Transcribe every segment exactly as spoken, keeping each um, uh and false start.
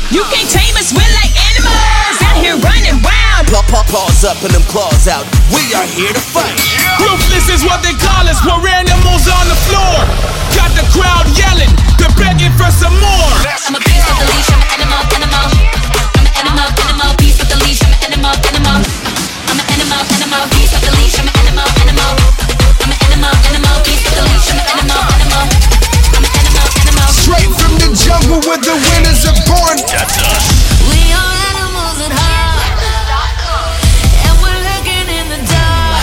You can't tame us, we're like animals out here running wild. Paw, paw, paws up and them claws out. We are here to fight. Ruthless is what they call us. We're animals on the floor. Got the crowd yelling. They're begging for some more. I'm a beast with the leash. I'm an animal, animal. I'm an animal, animal. Beast with the leash. I'm an animal, animal. I'm an animal, animal. Beast with the leash. I'm an animal, animal. I'm an animal, animal. Beast with the leash. I'm an animal, animal. I'm an animal, animal. Straight from the jungle where the winners are born. That's us. We are animals at heart, and we're looking in the dark.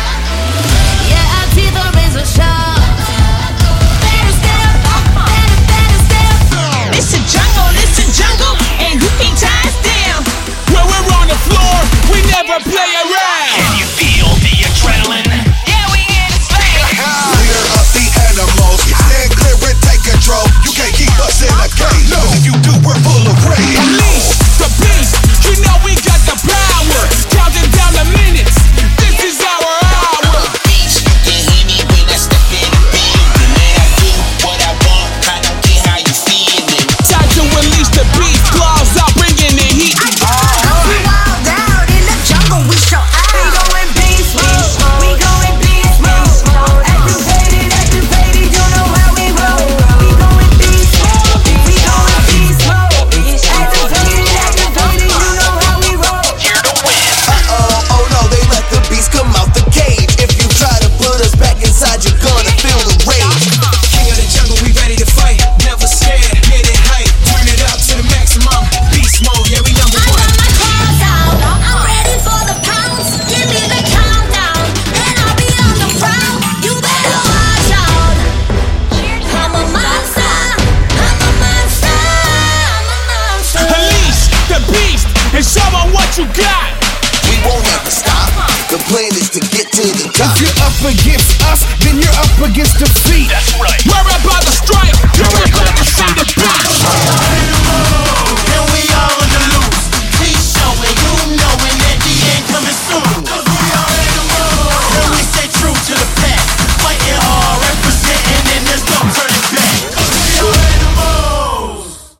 Yeah, our teeth are razor sharp. Better step, better, better step. It's a jungle, it's a jungle, and you can't tie us down. When we're on the floor, we never play around. Can you feel the adrenaline? Yeah, we in the space. Leader of the animals. Stand clear and take control. You can't keep us in a cage. No, if you do, we're full of rage. Unleash the beast. You know we got the power. Counting down the minutes. This is our hour. Beast, you can hear me when I step in the building. And I do what I want, I don't care how you feeling. Time to unleash the beast. Claws out, bringing the heat. We wild out in the jungle, we show out. We going beast mode, we going beast mode. Activated, activated, you know how we roll. We going beast mode, we going beast mode. Activated, activated, you know how we roll. Here to win. Uh-oh, oh no, they let the beast come out the cage. If you try to put us back inside, you're gonna feel the rage. King of the jungle, we ready to fight. Never scared, get it hype. Turn it up to the maximum. Beast mode, yeah, we number I one. got my claws out, I'm ready for the pounce. Give me the countdown, and I'll be on the prowl. You better watch out. I'm a monster, I'm a monster, I'm a monster. Unleash the beast and show them what you got. We won't ever stop. The plan is to get to the top. If you're up against us, then you're up against defeat. That's right. We're about to strike. You're about to see the beast.